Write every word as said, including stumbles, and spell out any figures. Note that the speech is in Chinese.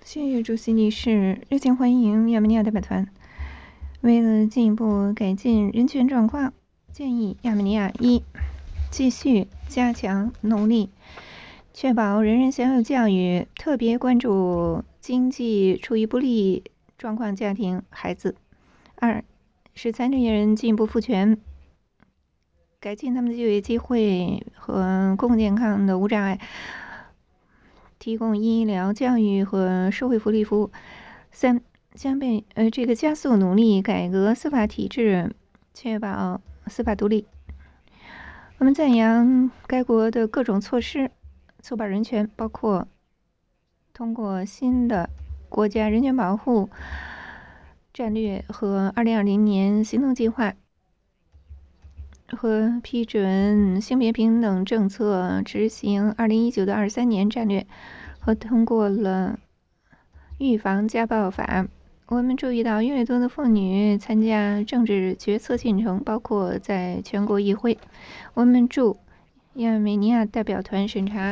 谢谢主席理事，热情欢迎亚美尼亚代表团。为了进一步改进人权状况，建议亚美尼亚一继续加强努力，确保人人享有教育，特别关注经济处于不利状况家庭孩子；二使残疾人进一步赋权，改进他们的就业机会和公共健康的无障碍，提供医疗、教育和社会福利服务。三、将被呃这个加速努力改革司法体制，确保司法独立。我们赞扬该国的各种措施，促保人权，包括通过新的国家人权保护战略和二零二零年行动计划，和批准性别平等政策执行二零一九到二三年战略，和通过了预防家暴法。我们注意到越来越多的妇女参加政治决策进程，包括在全国议会。我们祝亚美尼亚代表团审查